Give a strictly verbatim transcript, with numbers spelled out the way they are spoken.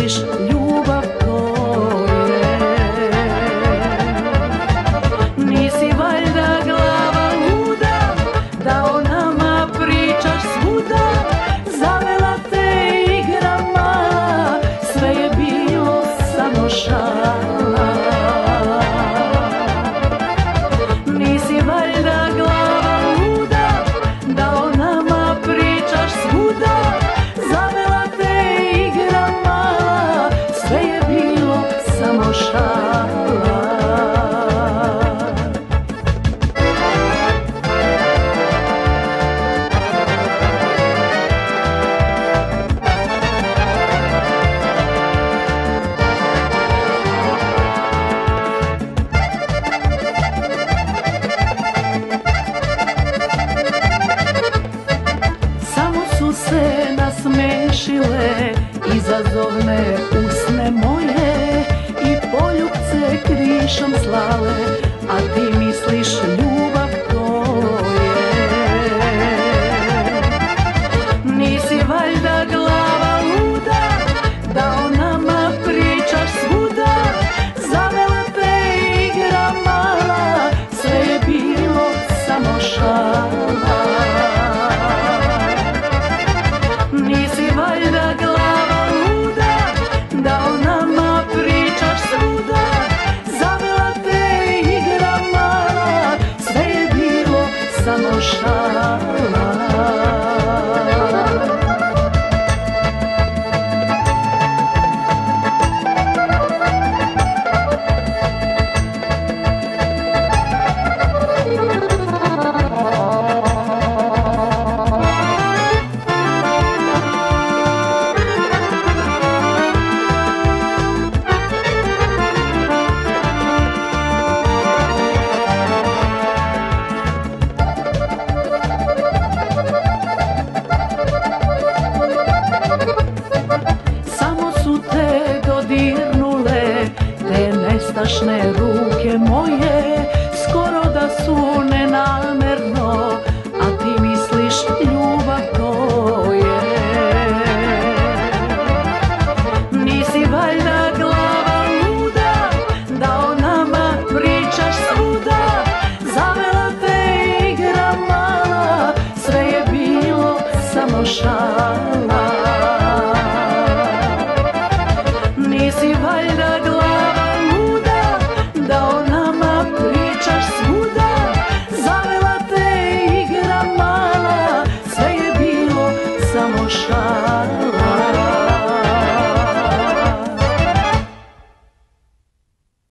misliš ljubav to je? Nisi valjda glava luda da o nama pričaš svuda? Zavela te igra mala, sve je bilo samo šala. Nisi valjda glava luda da o nama pričaš svuda? Zavela te igra mala, sve je bilo samo šala. Se nasmešile izazovne usne moje i poljupce krišom slale, a ti misliš ljubav to je. Nisi valjda glava luda da o nama pričaš svuda? Zavela te igra mala, sve je bilo samo šala. Nisi valjda glava luda da o nama pričaš svuda? Zavela te igra mala, sve je bilo samo šala. Nestašne ruke moje, skoro da su nenamerno, a ti misliš ljubav to je. Nisi valjda glava luda da o nama pričaš svuda? Zavela te igra mala, sve je bilo samo šala. Nisi valjda